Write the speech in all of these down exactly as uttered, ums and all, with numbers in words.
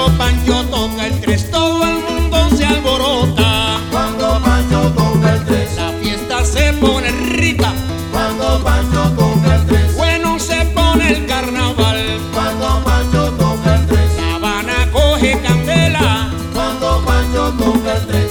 Cuando Pancho toca el tres, todo el mundo se alborota. Cuando Pancho toca el tres, La fiesta se pone rica. cuando Pancho toca el tres, Bueno se pone el carnaval. cuando Pancho toca el tres, La Habana coge candela. cuando Pancho toca el tres.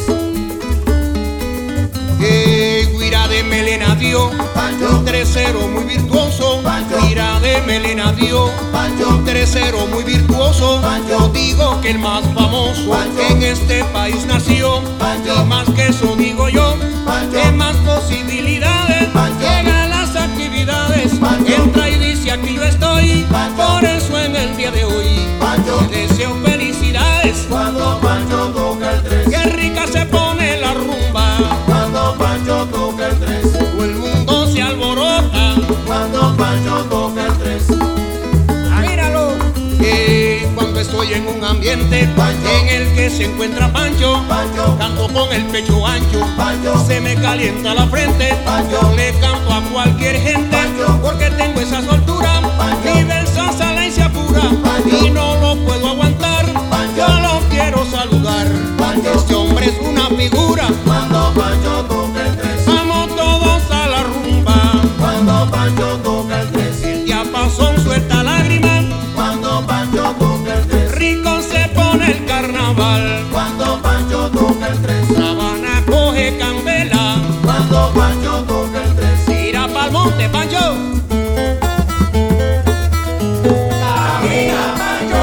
Eh, guira de melena dio, Pancho. un tresero muy virtuoso. Pancho. Guira de melena dio, Pancho. un tresero muy virtuoso. Pancho. Yo digo que el más famoso Pancho. que en este país nació. Pancho. Y más que eso digo yo, Pancho. que más posibilidades Pancho. llega a las actividades. Pancho. Entra y dice aquí yo estoy, Pancho. por eso en el día de hoy Pancho. te deseo felicidades. Cuando Pancho toca el tres, Qué rica se pone la rumba. cuando Pancho toca el tres, Todo el mundo se alborota. cuando Pancho toca el tres. Míralo. Que cuando estoy en un ambiente Pancho. en el que se encuentra Pancho, Pancho. canto con el pecho ancho. Pancho. Se me calienta la frente. Pancho. Yo le canto a cualquier gente Pancho. porque tengo esa soltura. Pancho. Mi verso sale y se apura Pancho. y no lo puedo aguantar. Pancho. Yo lo quiero saludar. Pancho. Este hombre es una figura. Cuando Pancho toca el tres, Vamos todos a la rumba. cuando Pancho toca el tres, El diapasón suelta lágrimas. cuando Pancho toca el tres, Rico se pone el carnaval. cuando Pancho toca el tres, La Habana coge candela. cuando Pancho toca el tres. Tira pa'l monte, Pancho. Camina, Pancho.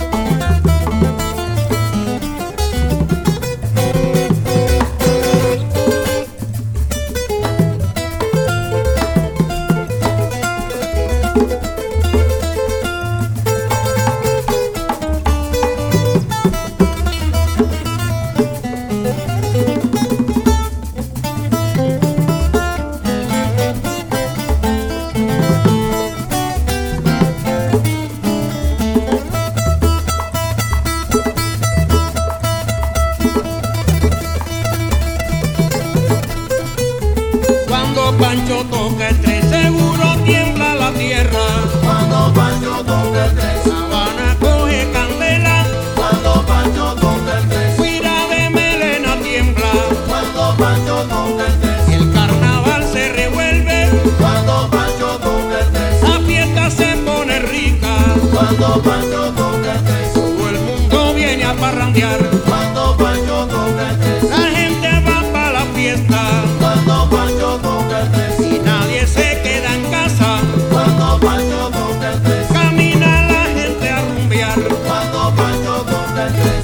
Cuando Pancho toca el tres, seguro tiembla la tierra. Cuando Pancho toca el tres, La Habana coge candela. cuando Pancho toca el tres, Guira de melena tiembla. cuando Pancho toca el tres, El carnaval se revuelve. cuando Pancho toca el tres, La fiesta se pone rica. cuando Pancho toca el tres, Todo el mundo viene a parrandear. cuando Pancho toca el tres, La gente va para la fiesta. cuando Pancho toca el tres, Y nadie se queda en casa. cuando Pancho toca el tres, Camina la gente a rumbear. cuando Pancho toca el tres.